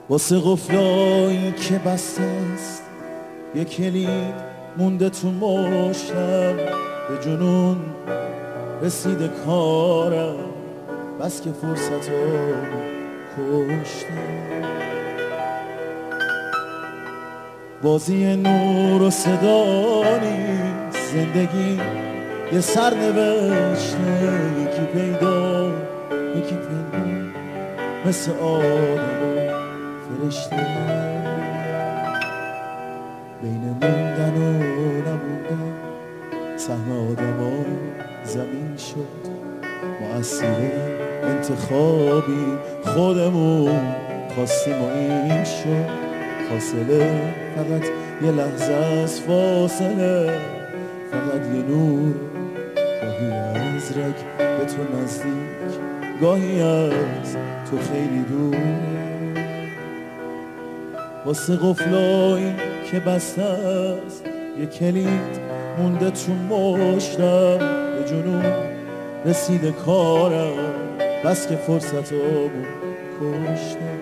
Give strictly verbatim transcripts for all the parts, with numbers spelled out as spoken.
واسه قفلایی که بسته است یه کلید مونده تو مشتم، به جنون رسیده کارم بس که فرصت رو کشتم. بازی نور و صدا نیست، زندگی یه سرنوشته، یکی پیدا یکی پنهون مثل آدم و فرشته. بین موندن و نموندن سهم آدم ها زمین شد، ما اسیر انتخابی خودمون خواستیم و این شد. فاصله فقط یه لحظه از فاصله، فقط یه نور، گاهی از رگ به تو نزدیک، گاهی از تو خیلی دور. واسه قفلایی که بسته است یه کلید مونده تو مشتم، به جنون رسیده کارم بس که فرصت رو کشتم.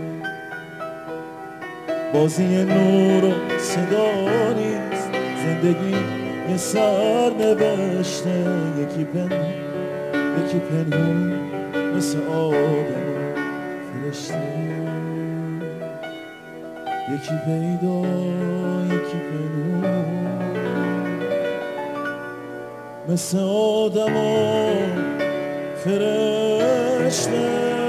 بازی نور و صدا نیست، زندگی یه سر نوشته، یکی پنهون یکی پنهون مثل آدم و فرشته. یکی پیدا یکی پنهون مثل آدم و فرشته.